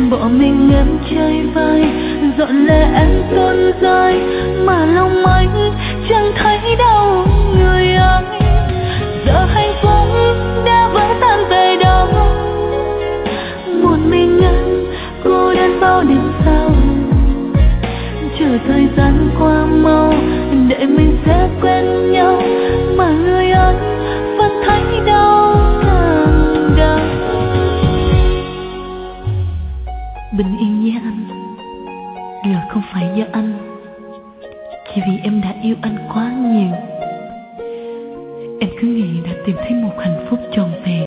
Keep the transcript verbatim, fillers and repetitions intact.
bỏ mình em chơi vơi, dọn lệ em tuôn rơi, mà lòng anh chẳng thấy đâu người ơi. Giờ hạnh phúc đã vỡ tan về đâu, một mình anh cô đơn bao đêm sau. Chờ thời gian qua mau, để mình sẽ quen nhau, mà người ơi vẫn thấy đau càng đau. Bình yên nhé anh, rồi không phải do anh, chỉ vì em đã yêu anh quá nhiều. Em cứ nghĩ đã tìm thấy một hạnh phúc trọn vẹn,